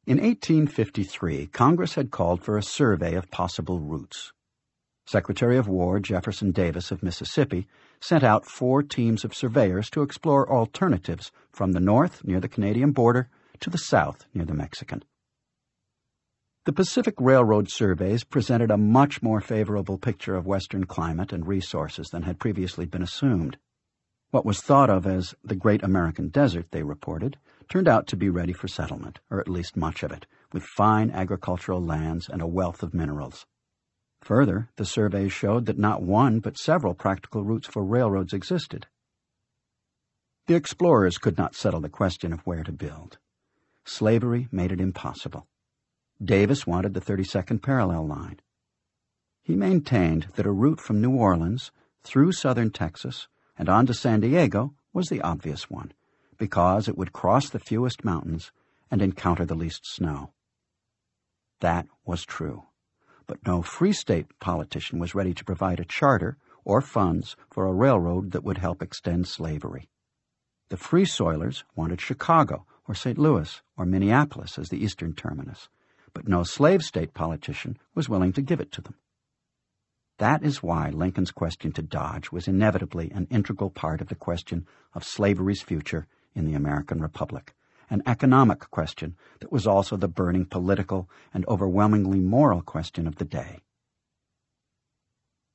In 1853, Congress had called for a survey of possible routes. Secretary of War Jefferson Davis of Mississippi sent out 4 teams of surveyors to explore alternatives from the north near the Canadian border to the south near the Mexican. The Pacific Railroad surveys presented a much more favorable picture of Western climate and resources than had previously been assumed. What was thought of as the Great American Desert, they reported, turned out to be ready for settlement, or at least much of it, with fine agricultural lands and a wealth of minerals. Further, the surveys showed that not one but several practical routes for railroads existed. The explorers could not settle the question of where to build. Slavery made it impossible. Davis wanted the 32nd parallel line. He maintained that a route from New Orleans through southern Texas and on to San Diego was the obvious one, because it would cross the fewest mountains and encounter the least snow. That was true, but no Free State politician was ready to provide a charter or funds for a railroad that would help extend slavery. The Free Soilers wanted Chicago or St. Louis or Minneapolis as the eastern terminus, but no slave state politician was willing to give it to them. That is why Lincoln's question to Dodge was inevitably an integral part of the question of slavery's future in the American Republic, an economic question that was also the burning political and overwhelmingly moral question of the day.